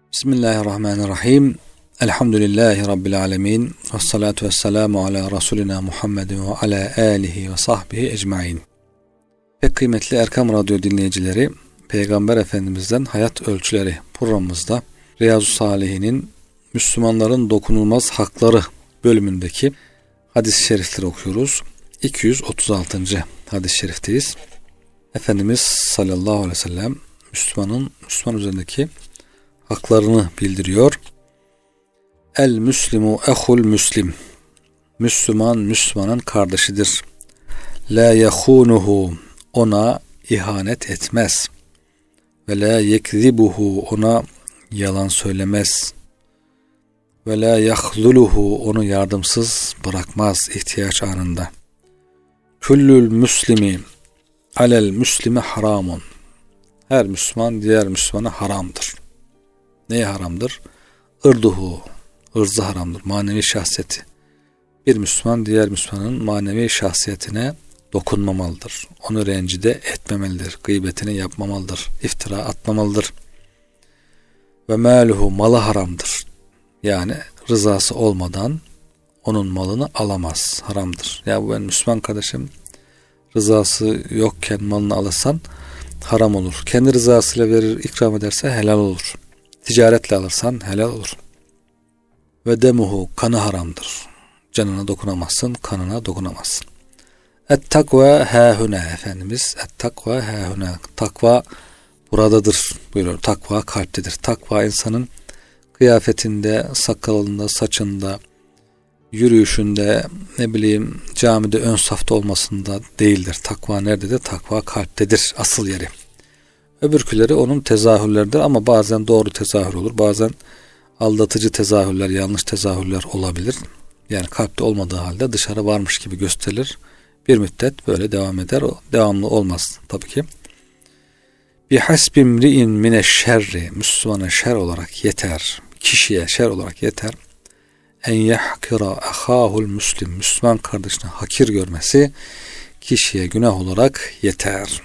Bismillahirrahmanirrahim. Elhamdülillahi Rabbil alemin. Vessalatu vesselamu ala Resulina Muhammedin ve ala alihi ve sahbihi ecmain. Pek kıymetli Erkam Radyo dinleyicileri, Peygamber Efendimiz'den Hayat Ölçüleri programımızda Riyazu-Salihin'in Müslümanların Dokunulmaz Hakları bölümündeki hadis-i şerifleri okuyoruz. 236. hadis-i şerifteyiz. Efendimiz sallallahu aleyhi ve sellem Müslüman üzerindeki haklarını bildiriyor. El müslimu ehul müslim. Müslüman Müslümanın kardeşidir. La yehunuhu, ona ihanet etmez. Ve la yekzibuhu, ona yalan söylemez. Ve la yahzuluhu, onu yardımsız bırakmaz ihtiyaç anında. Küllül müslimi alel müslimi haramun. Her Müslüman diğer Müslümana haramdır. Neye haramdır? Irduhu, ırzı haramdır, manevi şahsiyeti. Bir Müslüman diğer Müslümanın manevi şahsiyetine dokunmamalıdır. Onu rencide etmemelidir. Gıybetini yapmamalıdır. İftira atmamalıdır. Ve maluhu, malı haramdır. Yani rızası olmadan onun malını alamaz. Haramdır. Ya bu benim Müslüman kardeşim, rızası yokken malını alırsan haram olur. Kendi rızasıyla verir, ikram ederse helal olur. Ticaretle alırsan helal olur. Ve demuhu, kanı haramdır. Canına dokunamazsın, kanına dokunamazsın. Et takva hâhüne, Efendimiz. Et takva hâhüne. Takva buradadır buyuruyor. Takva kalptedir. Takva insanın kıyafetinde, sakalında, saçında, yürüyüşünde, camide ön safta olmasında değildir. Takva nerededir? Takva kalptedir. Asıl yeri. Öbürküleri onun tezahürleridir ama bazen doğru tezahür olur. Bazen aldatıcı tezahürler, yanlış tezahürler olabilir. Yani kalpte olmadığı halde dışarı varmış gibi gösterilir. Bir müddet böyle devam eder. O devamlı olmaz tabii ki. Bihasbimri'in mineşşerri, Müslümana şer olarak yeter. Kişiye şer olarak yeter. En yahkira ahahul müslim, Müslüman kardeşine hakir görmesi kişiye günah olarak yeter.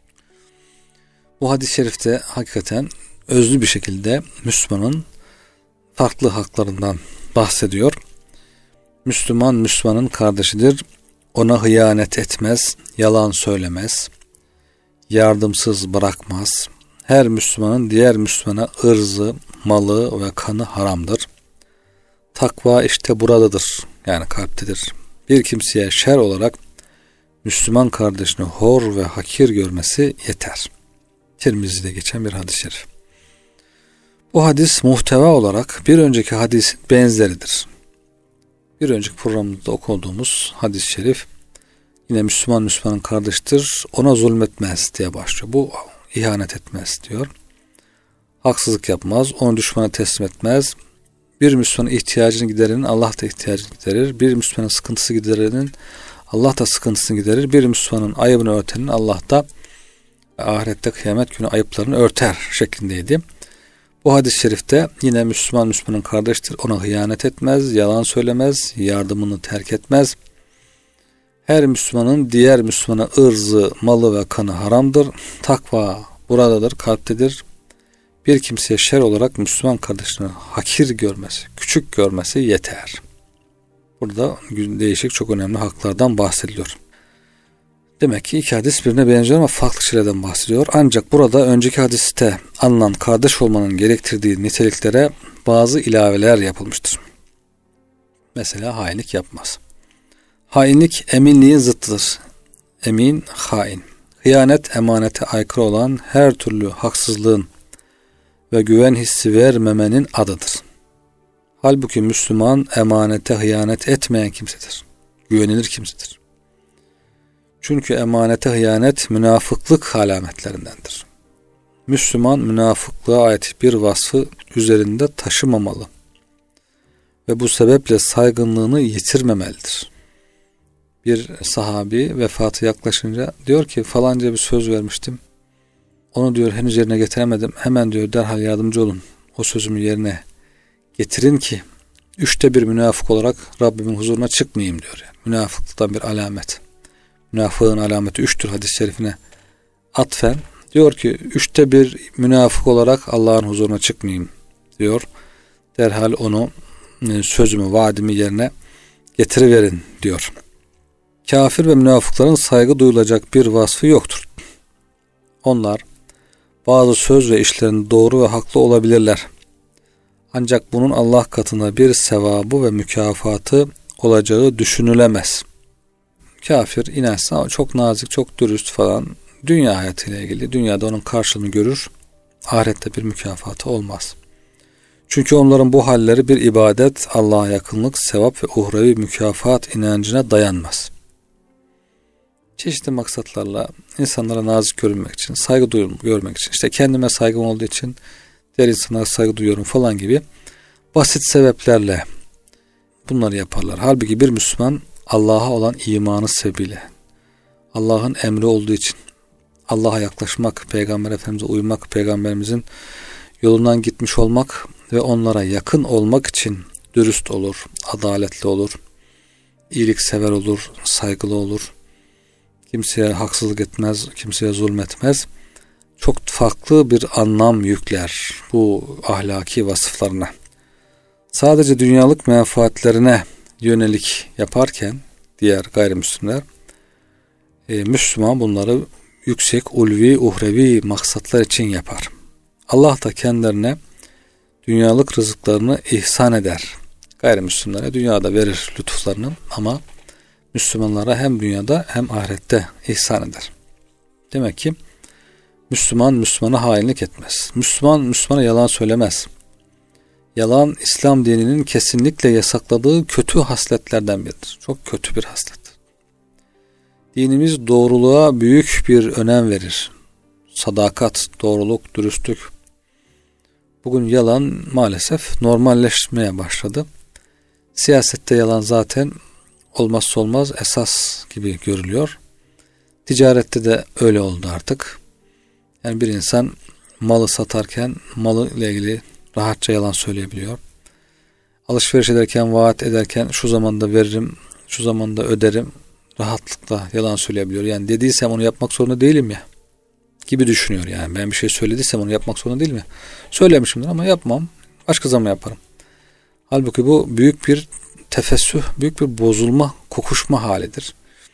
Bu hadis-i şerifte hakikaten özlü bir şekilde Müslümanın farklı haklarından bahsediyor. Müslüman Müslümanın kardeşidir. Ona hıyanet etmez, yalan söylemez, yardımsız bırakmaz. Her Müslümanın diğer Müslümana ırzı, malı ve kanı haramdır. Takva işte buradadır. Yani kalptedir. Bir kimseye şer olarak Müslüman kardeşini hor ve hakir görmesi yeter. Tirmizi'de geçen bir hadis-i şerif. Bu hadis muhteva olarak bir önceki hadisin benzeridir. Bir önceki programımızda okuduğumuz hadis-i şerif yine Müslüman Müslümanın kardeştir, ona zulmetmez diye başlıyor. Bu ihanet etmez diyor. Haksızlık yapmaz, onu düşmana teslim etmez. Bir Müslümanın ihtiyacını giderenin Allah da ihtiyacını giderir. Bir Müslümanın sıkıntısı giderenin Allah da sıkıntısını giderir. Bir Müslümanın ayıbını örtenin Allah da ahirette kıyamet günü ayıplarını örter şeklindeydi. Bu hadis-i şerifte yine Müslüman Müslümanın kardeştir. Ona hıyanet etmez, yalan söylemez, yardımını terk etmez. Her Müslümanın diğer Müslümana ırzı, malı ve kanı haramdır. Takva buradadır, kalptedir. Bir kimseye şer olarak Müslüman kardeşine hakir görmesi, küçük görmesi yeter. Burada değişik çok önemli haklardan bahsediliyor. Demek ki iki hadis birbirine benziyor ama farklı şeylerden bahsediyor. Ancak burada önceki hadiste anılan kardeş olmanın gerektirdiği niteliklere bazı ilaveler yapılmıştır. Mesela hainlik yapmaz. Hainlik eminliğin zıttıdır. Emin, hain. Hıyanet, emanete aykırı olan her türlü haksızlığın ve güven hissi vermemenin adıdır. Halbuki Müslüman emanete hıyanet etmeyen kimsedir. Güvenilir kimsedir. Çünkü emanete hıyanet münafıklık alametlerindendir. Müslüman münafıklığa ait bir vasfı üzerinde taşımamalı ve bu sebeple saygınlığını yitirmemelidir. Bir sahabi vefatı yaklaşınca diyor ki falanca bir söz vermiştim. Onu diyor henüz yerine getiremedim. Hemen diyor derhal yardımcı olun. O sözümü yerine getirin ki 1/3 münafık olarak Rabbimin huzuruna çıkmayayım diyor. Yani münafıklıktan bir alamet. Münafığın alameti 3'tür hadis-i şerifine atfen. Diyor ki 1/3 münafık olarak Allah'ın huzuruna çıkmayayım. diyor. Derhal onu sözümü, vaadimi yerine getiriverin diyor. Kafir ve münafıkların saygı duyulacak bir vasfı yoktur. Onlar bazı söz ve işlerinde doğru ve haklı olabilirler. Ancak bunun Allah katında bir sevabı ve mükafatı olacağı düşünülemez. Kafir inançsa ama çok nazik, çok dürüst falan, dünya hayatıyla ilgili, dünyada onun karşılığını görür, ahirette bir mükafatı olmaz. Çünkü onların bu halleri bir ibadet, Allah'a yakınlık, sevap ve uhrevi mükafat inancına dayanmaz. Çeşitli maksatlarla insanlara nazik görünmek için, saygı görmek için, işte kendime saygım olduğu için diğer insanlara saygı duyuyorum falan gibi basit sebeplerle bunları yaparlar. Halbuki bir Müslüman Allah'a olan imanı sebebiyle, Allah'ın emri olduğu için, Allah'a yaklaşmak, Peygamber Efendimiz'e uymak, Peygamberimizin yolundan gitmiş olmak ve onlara yakın olmak için dürüst olur, adaletli olur, iyiliksever olur, saygılı olur, kimseye haksızlık etmez, kimseye zulmetmez. Çok farklı bir anlam yükler bu ahlaki vasıflarına. Sadece dünyalık menfaatlerine yönelik yaparken diğer gayrimüslimler, Müslüman bunları yüksek, ulvi, uhrevi maksatlar için yapar. Allah da kendilerine dünyalık rızıklarını ihsan eder. Gayrimüslimlere dünyada verir lütuflarını ama Müslümanlara hem dünyada hem ahirette ihsan eder. Demek ki Müslüman Müslümana hainlik etmez. Müslüman Müslümana yalan söylemez. Yalan İslam dininin kesinlikle yasakladığı kötü hasletlerden biridir. Çok kötü bir haslet. Dinimiz doğruluğa büyük bir önem verir. Sadakat, doğruluk, dürüstlük. Bugün yalan maalesef normalleşmeye başladı. Siyasette yalan zaten olmazsa olmaz esas gibi görülüyor. Ticarette de öyle oldu artık. Yani bir insan malı satarken malı ile ilgili rahatça yalan söyleyebiliyor. Alışveriş ederken, vaat ederken şu zamanda veririm, şu zamanda öderim, rahatlıkla yalan söyleyebiliyor. Yani dediysem onu yapmak zorunda değilim ya gibi düşünüyor yani. Ben bir şey söylediysem onu yapmak zorunda değilim ya. Söylemişimdir ama yapmam. Başka zaman yaparım. Halbuki bu büyük bir tefessüh, büyük bir bozulma, kokuşma halidir.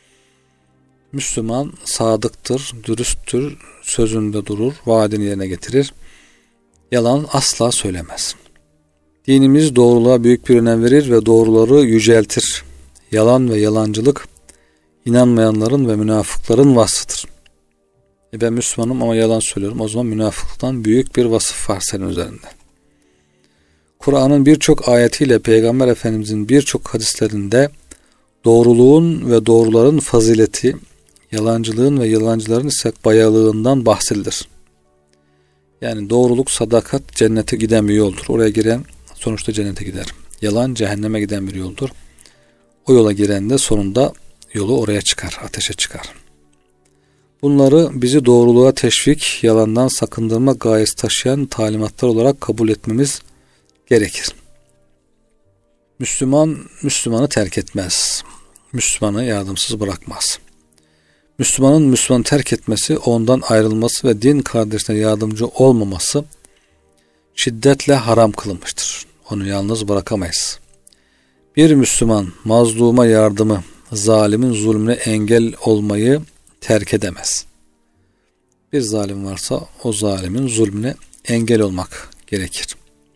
Müslüman sadıktır, dürüsttür, sözünde durur, vaadini yerine getirir. Yalan asla söylemez. Dinimiz doğruluğa büyük bir önem verir ve doğruları yüceltir. Yalan ve yalancılık inanmayanların ve münafıkların vasfıdır. Ben Müslümanım ama yalan söylüyorum. O zaman münafıklıktan büyük bir vasıf var senin üzerinde. Kur'an'ın birçok ayetiyle Peygamber Efendimizin birçok hadislerinde doğruluğun ve doğruların fazileti, yalancılığın ve yalancıların ise bayağılığından bahsedilir. Yani doğruluk, sadakat cennete giden bir yoldur. Oraya giren sonuçta cennete gider. Yalan cehenneme giden bir yoldur. O yola giren de sonunda yolu oraya çıkar, ateşe çıkar. Bunları bizi doğruluğa teşvik, yalandan sakındırma gayesi taşıyan talimatlar olarak kabul etmemiz gerekir. Müslüman, Müslümanı terk etmez. Müslümanı yardımsız bırakmaz. Müslümanın Müslümanı terk etmesi, ondan ayrılması ve din kardeşine yardımcı olmaması şiddetle haram kılınmıştır. Onu yalnız bırakamayız. Bir Müslüman mazluma yardımı, zalimin zulmüne engel olmayı terk edemez. Bir zalim varsa o zalimin zulmüne engel olmak gerekir.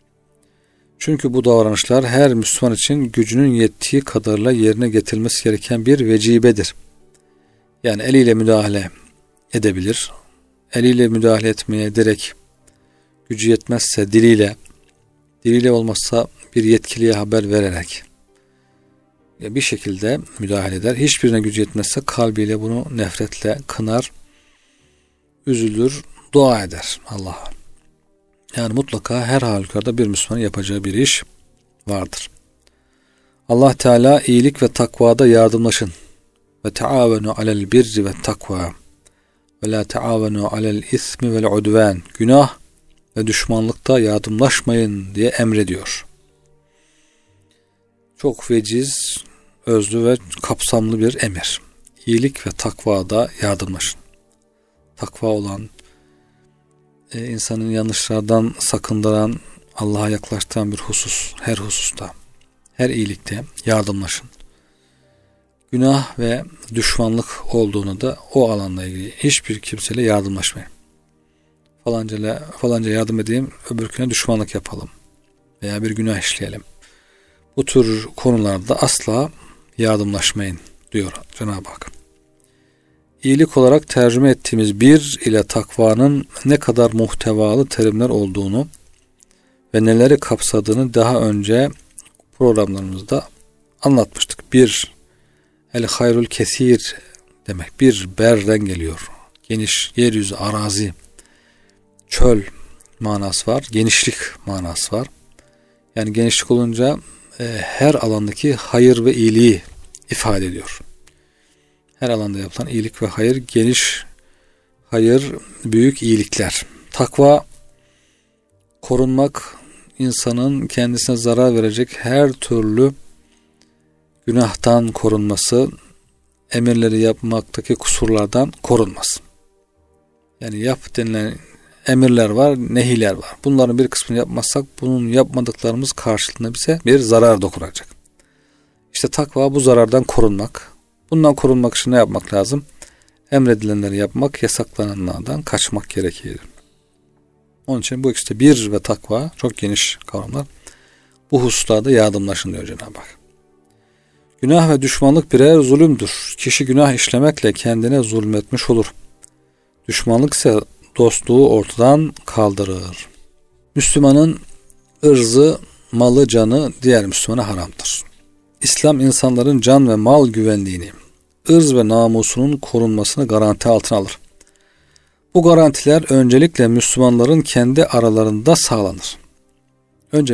Çünkü bu davranışlar her Müslüman için gücünün yettiği kadarıyla yerine getirilmesi gereken bir vecibedir. Yani eliyle müdahale edebilir. Eliyle müdahale etmeye direkt gücü yetmezse diliyle olmazsa bir yetkiliye haber vererek bir şekilde müdahale eder. Hiçbirine gücü yetmezse kalbiyle bunu nefretle kınar, üzülür, dua eder Allah'a. Yani mutlaka her halükarda bir Müslümanın yapacağı bir iş vardır. Allah Teala iyilik ve takvada yardımlaşın. Ve taavenu alel birri ve takva ve la taavenu alel ismi vel udvan. Günah ve düşmanlıkta yardımlaşmayın diye emrediyor. Çok veciz, özlü ve kapsamlı bir emir. İyilik ve takvada yardımlaşın. Takva olan, insanın yanlışlardan sakındıran, Allah'a yaklaştıran bir husus, her hususta, her iyilikte yardımlaşın. Günah ve düşmanlık olduğunu da o alanla ilgili hiçbir kimseyle yardımlaşmayın. Falanca yardım edeyim, öbürküne düşmanlık yapalım veya bir günah işleyelim. Bu tür konularda asla yardımlaşmayın diyor Cenab-ı Hak. İyilik olarak tercüme ettiğimiz bir ile takvanın ne kadar muhtevalı terimler olduğunu ve neleri kapsadığını daha önce programlarımızda anlatmıştık. Bir, el hayrul kesir demek. Bir, berden geliyor. Geniş, yeryüzü, arazi, çöl manası var. Genişlik manası var. Yani genişlik olunca her alandaki hayır ve iyiliği ifade ediyor. Her alanda yapılan iyilik ve hayır, geniş hayır, büyük iyilikler. Takva, korunmak, insanın kendisine zarar verecek her türlü günahtan korunması, emirleri yapmaktaki kusurlardan korunması. Yani yap denilen emirler var, nehiler var. Bunların bir kısmını yapmazsak bunun yapmadıklarımız karşılığında bize bir zarar dokunacak. İşte takva bu zarardan korunmak. Bundan korunmak için ne yapmak lazım? Emredilenleri yapmak, yasaklananlardan kaçmak gerekir. Onun için bu ikisi bir ve takva çok geniş kavramlar. Bu hususlarda yardımlaşın diyor Cenab-ı Hak. Günah ve düşmanlık birer zulümdür. Kişi günah işlemekle kendine zulmetmiş olur. Düşmanlık ise dostluğu ortadan kaldırır. Müslümanın ırzı, malı, canı diğer Müslümana haramdır. İslam insanların can ve mal güvenliğini, ırz ve namusunun korunmasını garanti altına alır. Bu garantiler öncelikle Müslümanların kendi aralarında sağlanır. Önce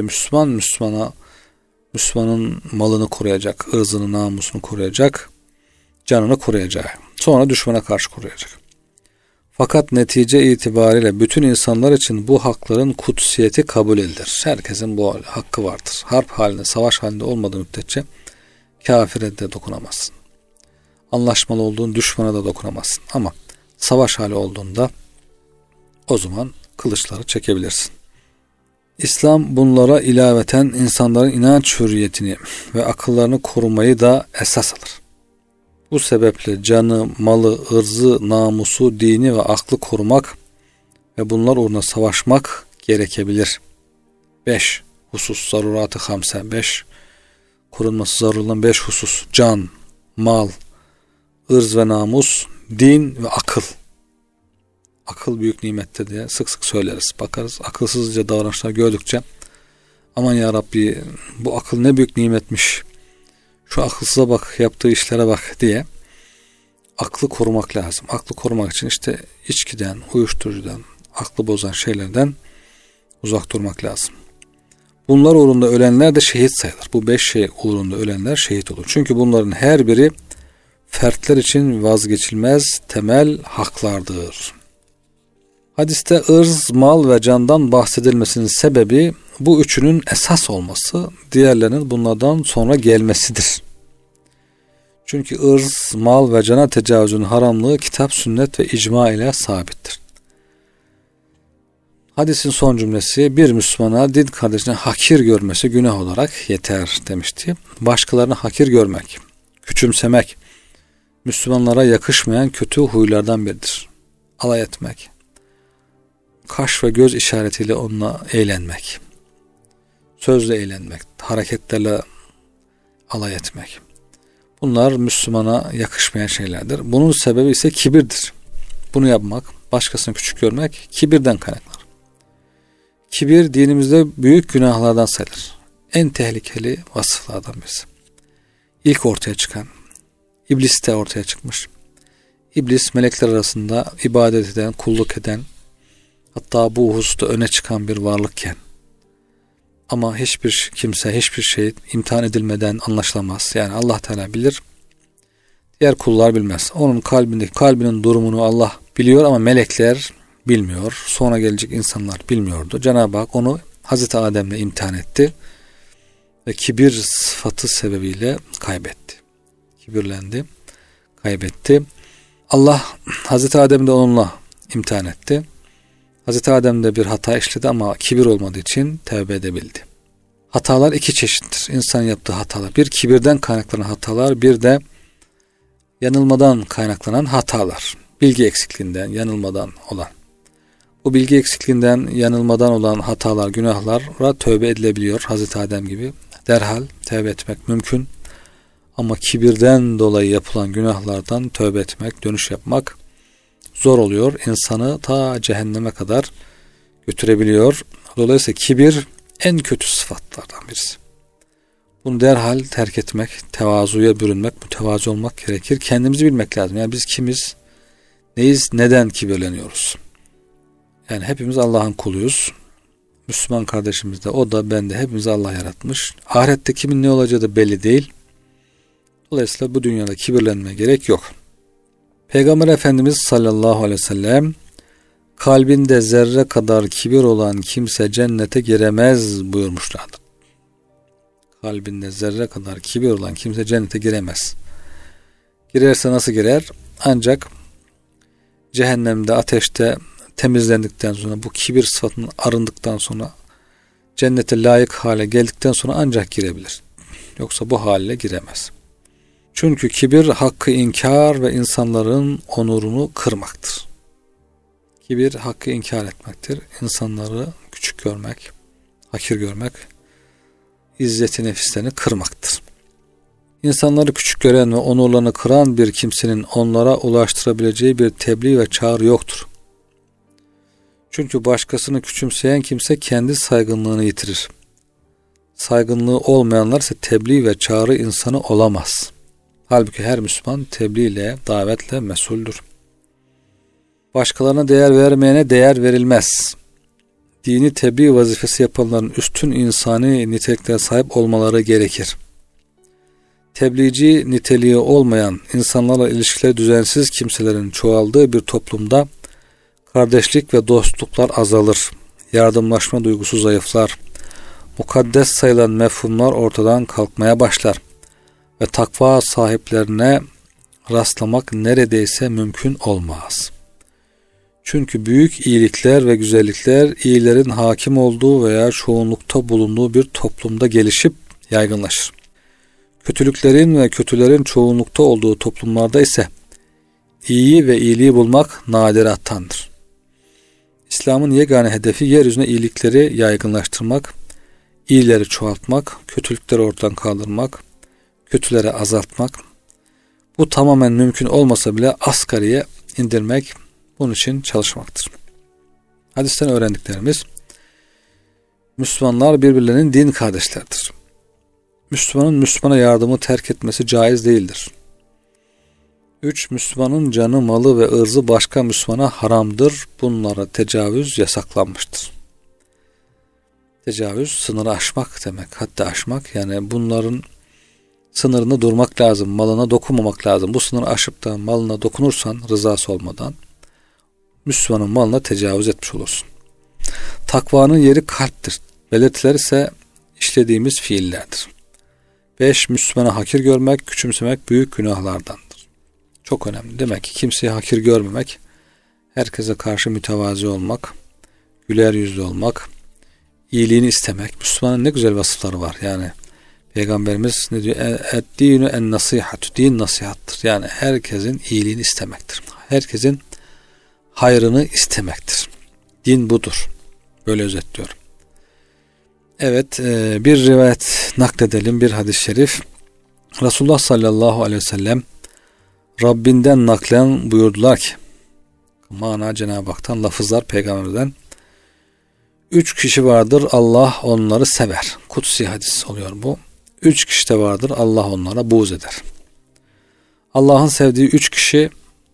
Müslümanın malını koruyacak, ırzını, namusunu koruyacak, canını koruyacak. Sonra düşmana karşı koruyacak. Fakat netice itibariyle bütün insanlar için bu hakların kutsiyeti kabul edilir. Herkesin bu hakkı vardır. Harp halinde, savaş halinde olmadığı müddetçe kafire de dokunamazsın. Anlaşmalı olduğun düşmana da dokunamazsın. Ama savaş hali olduğunda o zaman kılıçları çekebilirsin. İslam bunlara ilaveten insanların inanç hürriyetini ve akıllarını korumayı da esas alır. Bu sebeple canı, malı, ırzı, namusu, dini ve aklı korumak ve bunlar uğruna savaşmak gerekebilir. 5. Husus zarurat-ı hamse. 5. Korunması zaruri olan 5 husus. Can, mal, ırz ve namus, din ve akıl. Akıl büyük nimettir diye sık sık söyleriz. Bakarız akılsızca davranışlar gördükçe aman ya Rabbi bu akıl ne büyük nimetmiş. Şu akılsıza bak, yaptığı işlere bak diye aklı korumak lazım. Aklı korumak için işte içkiden, uyuşturucudan, aklı bozan şeylerden uzak durmak lazım. Bunlar uğrunda ölenler de şehit sayılır. Bu 5 şey uğrunda ölenler şehit olur. Çünkü bunların her biri fertler için vazgeçilmez temel haklardır. Hadiste ırz, mal ve candan bahsedilmesinin sebebi bu üçünün esas olması, diğerlerinin bunlardan sonra gelmesidir. Çünkü ırz, mal ve cana tecavüzün haramlığı kitap, sünnet ve icma ile sabittir. Hadisin son cümlesi bir Müslümana din kardeşine hakir görmesi günah olarak yeter demişti. Başkalarını hakir görmek, küçümsemek, Müslümanlara yakışmayan kötü huylardan biridir. Alay etmek, kaş ve göz işaretiyle onunla eğlenmek, sözle eğlenmek, hareketlerle alay etmek. Bunlar Müslümana yakışmayan şeylerdir. Bunun sebebi ise kibirdir. Bunu yapmak, başkasını küçük görmek kibirden kaynaklanır. Kibir dinimizde büyük günahlardan sayılır. En tehlikeli vasıflardan birisi. İlk ortaya çıkan, İblis de ortaya çıkmış. İblis melekler arasında ibadet eden, kulluk eden, hatta bu hususta öne çıkan bir varlıkken ama hiçbir kimse, hiçbir şey imtihan edilmeden anlaşılamaz. Yani Allah Teala bilir, diğer kullar bilmez. Onun kalbinin durumunu Allah biliyor ama melekler bilmiyor. Sonra gelecek insanlar bilmiyordu. Cenab-ı Hak onu Hazreti Adem'le imtihan etti ve kibir sıfatı sebebiyle kaybetti. Kibirlendi, kaybetti. Allah Hazreti Adem'i de onunla imtihan etti. Hazreti Adem de bir hata işledi ama kibir olmadığı için tevbe edebildi. Hatalar iki çeşittir. İnsan yaptığı hatalar. Bir kibirden kaynaklanan hatalar, bir de yanılmadan kaynaklanan hatalar. Bilgi eksikliğinden, yanılmadan olan. Bu bilgi eksikliğinden, yanılmadan olan hatalar, günahlara tövbe edilebiliyor. Hazreti Adem gibi derhal tövbe etmek mümkün. Ama kibirden dolayı yapılan günahlardan tövbe etmek, dönüş yapmak zor oluyor. İnsanı ta cehenneme kadar götürebiliyor. Dolayısıyla kibir en kötü sıfatlardan birisi. Bunu derhal terk etmek, tevazuya bürünmek, mütevazi olmak gerekir. Kendimizi bilmek lazım. Yani biz kimiz, neyiz, neden kibirleniyoruz? Yani hepimiz Allah'ın kuluyuz. Müslüman kardeşimiz de, o da, ben de, hepimizi Allah yaratmış. Ahirette kimin ne olacağı da belli değil. Dolayısıyla bu dünyada kibirlenmeye gerek yok. Peygamber Efendimiz sallallahu aleyhi ve sellem, kalbinde zerre kadar kibir olan kimse cennete giremez buyurmuşlardır. Kalbinde zerre kadar kibir olan kimse cennete giremez. Girerse nasıl girer? Ancak cehennemde, ateşte temizlendikten sonra, bu kibir sıfatının arındıktan sonra, cennete layık hale geldikten sonra ancak girebilir. Yoksa bu haliyle giremez. Çünkü kibir hakkı inkar ve insanların onurunu kırmaktır. Kibir hakkı inkar etmektir. İnsanları küçük görmek, hakir görmek, izzeti nefislerini kırmaktır. İnsanları küçük gören ve onurlarını kıran bir kimsenin onlara ulaştırabileceği bir tebliğ ve çağrı yoktur. Çünkü başkasını küçümseyen kimse kendi saygınlığını yitirir. Saygınlığı olmayanlar ise tebliğ ve çağrı insanı olamaz. Halbuki her Müslüman tebliğ ile, davetle mesuldür. Başkalarına değer vermeyene değer verilmez. Dini tebliğ vazifesi yapanların üstün insani niteliklere sahip olmaları gerekir. Tebliğci niteliği olmayan, insanlarla ilişkileri düzensiz kimselerin çoğaldığı bir toplumda kardeşlik ve dostluklar azalır. Yardımlaşma duygusu zayıflar. Mukaddes sayılan mefhumlar ortadan kalkmaya başlar. Ve takva sahiplerine rastlamak neredeyse mümkün olmaz. Çünkü büyük iyilikler ve güzellikler iyilerin hakim olduğu veya çoğunlukta bulunduğu bir toplumda gelişip yaygınlaşır. Kötülüklerin ve kötülerin çoğunlukta olduğu toplumlarda ise iyiyi ve iyiliği bulmak nadirattandır. İslam'ın yegane hedefi yeryüzüne iyilikleri yaygınlaştırmak, iyileri çoğaltmak, kötülükleri ortadan kaldırmak, kötüleri azaltmak. Bu tamamen mümkün olmasa bile asgariye indirmek, bunun için çalışmaktır. Hadisten öğrendiklerimiz: Müslümanlar birbirlerinin din kardeşleridir. Müslümanın Müslümana yardımı terk etmesi caiz değildir. 3. Müslümanın canı, malı ve ırzı başka Müslümana haramdır. Bunlara tecavüz yasaklanmıştır. Tecavüz, sınırı aşmak demek. Hatta aşmak, yani bunların sınırını durmak lazım. Malına dokunmamak lazım. Bu sınırı aşıp da malına dokunursan, rızası olmadan, Müslümanın malına tecavüz etmiş olursun. Takvanın yeri kalptir. Belirtiler ise işlediğimiz fiillerdir. 5. Müslümana hakir görmek, küçümsemek büyük günahlardandır. Çok önemli. Demek ki kimseyi hakir görmemek, herkese karşı mütevazi olmak, güler yüzlü olmak, iyiliğini istemek. Müslümanın ne güzel vasıfları var. Yani Peygamberimiz ne diyor? Et-dînü en-nasîhatü. Din nasihattır. Yani herkesin iyiliğini istemektir. Herkesin hayrını istemektir. Din budur. Böyle özetliyor. Evet, bir rivayet nakledelim, bir hadis-i şerif. Resulullah sallallahu aleyhi ve sellem Rabbinden naklen buyurdular ki, mana Cenab-ı Hak'tan, lafızlar Peygamberden: 3 kişi vardır, Allah onları sever. Kutsi hadis oluyor bu. 3 kişi de vardır, Allah onlara buğz eder. Allah'ın sevdiği 3 kişi: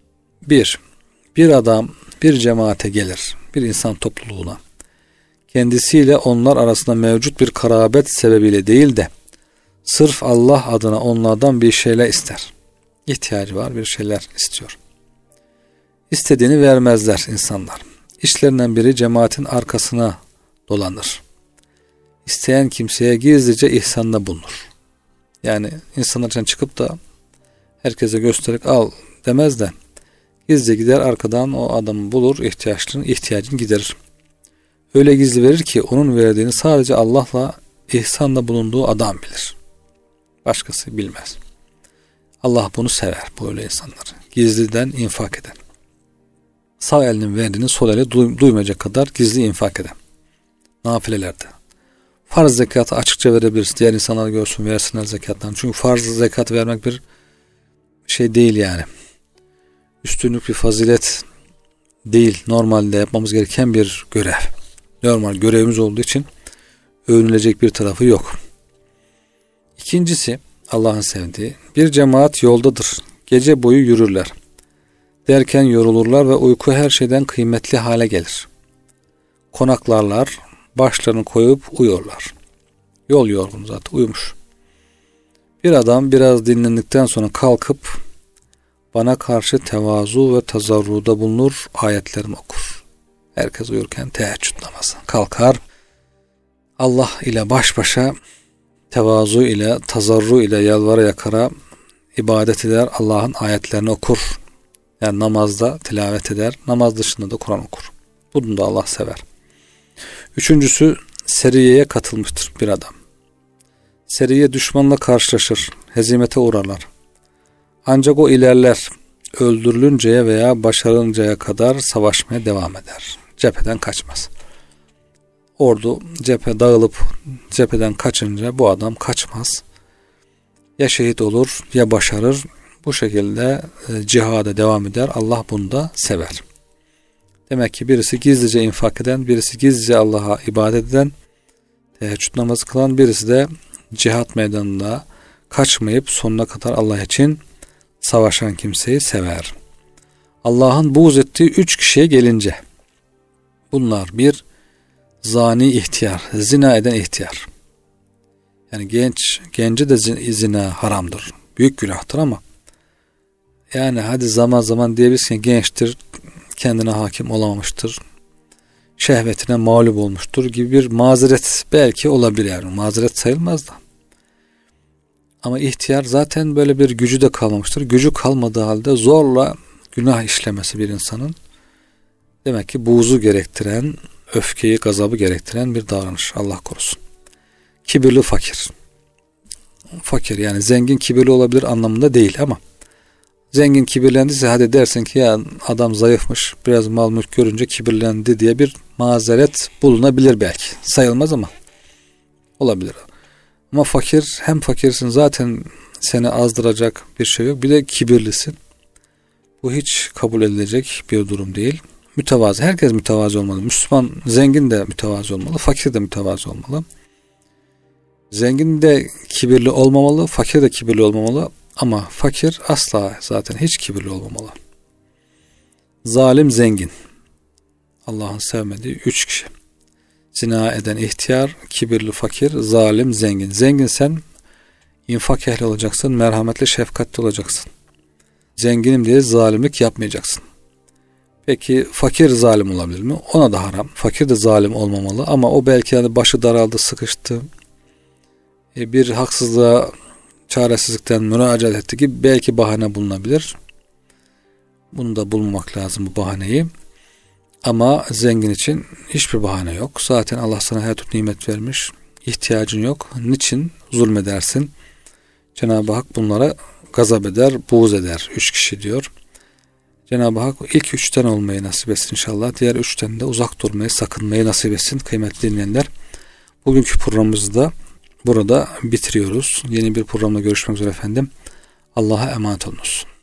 bir adam bir cemaate gelir, bir insan topluluğuna. Kendisiyle onlar arasında mevcut bir karabet sebebiyle değil de sırf Allah adına onlardan bir şeyler ister. İhtiyacı var, bir şeyler istiyor. İstediğini vermezler insanlar. İşlerinden biri cemaatin arkasına dolanır. İsteyen kimseye gizlice ihsanda bulunur. Yani insanlar için çıkıp da herkese gösterip al demez de gizlice gider, arkadan o adamı bulur, ihtiyacını giderir. Öyle gizli verir ki onun verdiğini sadece Allah'la ihsanda bulunduğu adam bilir. Başkası bilmez. Allah bunu sever, böyle insanları. Gizliden infak eden. Sağ elinin verdiğini sol eli duymayacak kadar gizli infak eden. Nafilelerde. Farz zekatı açıkça verebiliriz. Diğer insanlar görsün, versinler zekatlarını. Çünkü farz zekat vermek bir şey değil yani. Üstünlük bir fazilet değil. Normalde yapmamız gereken bir görev. Normal görevimiz olduğu için övünülecek bir tarafı yok. İkincisi, Allah'ın sevdiği, bir cemaat yoldadır. Gece boyu yürürler. Derken yorulurlar ve uyku her şeyden kıymetli hale gelir. Konaklarlar, başlarını koyup uyuyorlar. Yol yorgun zaten, uyumuş. Bir adam biraz dinlendikten sonra kalkıp bana karşı tevazu ve tazarruda bulunur, ayetlerimi okur. Herkes uyurken teheccüd namazı. Kalkar, Allah ile baş başa tevazu ile, tazarru ile yalvara yakara ibadet eder, Allah'ın ayetlerini okur. Yani namazda tilavet eder, namaz dışında da Kur'an okur. Bunu da Allah sever. Üçüncüsü, seriyeye katılmıştır bir adam. Seriye düşmanla karşılaşır, hezimete uğrarlar. Ancak o ilerler, öldürülünceye veya başarılıncaya kadar savaşmaya devam eder. Cepheden kaçmaz. Ordu cephe dağılıp cepheden kaçınca bu adam kaçmaz. Ya şehit olur ya başarır. Bu şekilde cihada devam eder. Allah bunu da sever. Demek ki birisi gizlice infak eden, birisi gizlice Allah'a ibadet eden, teheccüd namazı kılan, birisi de cihat meydanında kaçmayıp sonuna kadar Allah için savaşan kimseyi sever. Allah'ın buğz ettiği 3 kişiye gelince, bunlar: bir, zani ihtiyar, zina eden ihtiyar. Yani gence de zina haramdır. Büyük günahtır ama yani hadi zaman zaman diyebilirsin, gençtir, kendine hakim olamamıştır, şehvetine mağlup olmuştur gibi bir mazeret belki olabilir, yani mazeret sayılmaz da. Ama ihtiyar zaten böyle bir gücü de kalmamıştır. Gücü kalmadığı halde zorla günah işlemesi bir insanın, demek ki buğzu gerektiren, öfkeyi, gazabı gerektiren bir davranış. Allah korusun. Kibirli fakir. Fakir yani zengin kibirli olabilir anlamında değil ama zengin kibirlendiyse hadi dersin ki ya adam zayıfmış, biraz mal mülk görünce kibirlendi diye bir mazeret bulunabilir belki. Sayılmaz ama olabilir. Ama fakir, hem fakirsin zaten seni azdıracak bir şey yok, bir de kibirlisin. Bu hiç kabul edilecek bir durum değil. Mütevazı. Herkes mütevazı olmalı. Müslüman zengin de mütevazı olmalı, fakir de mütevazı olmalı. Zengin de kibirli olmamalı, fakir de kibirli olmamalı. Ama fakir asla zaten hiç kibirli olmamalı. Zalim zengin. Allah'ın sevmediği 3 kişi. Zina eden ihtiyar, kibirli fakir, zalim zengin. Zengin sen infak ehli olacaksın, merhametli, şefkatli olacaksın. Zenginim diye zalimlik yapmayacaksın. Peki fakir zalim olabilir mi? Ona da haram. Fakir de zalim olmamalı ama o belki yani başı daraldı, sıkıştı. Bir haksızlığa, çaresizlikten müracaat etti gibi belki bahane bulunabilir. Bunu da bulmamak lazım, bu bahaneyi. Ama zengin için hiçbir bahane yok. Zaten Allah sana her türlü nimet vermiş. İhtiyacın yok. Niçin zulmedersin? Cenab-ı Hak bunlara gazap eder, buğz eder. 3 kişi diyor. Cenab-ı Hak ilk 3'ten olmayı nasip etsin inşallah. Diğer 3'ten de uzak durmayı, sakınmayı nasip etsin kıymetli dinleyenler. Bugünkü programımızı da burada bitiriyoruz. Yeni bir programda görüşmek üzere efendim. Allah'a emanet olunuz.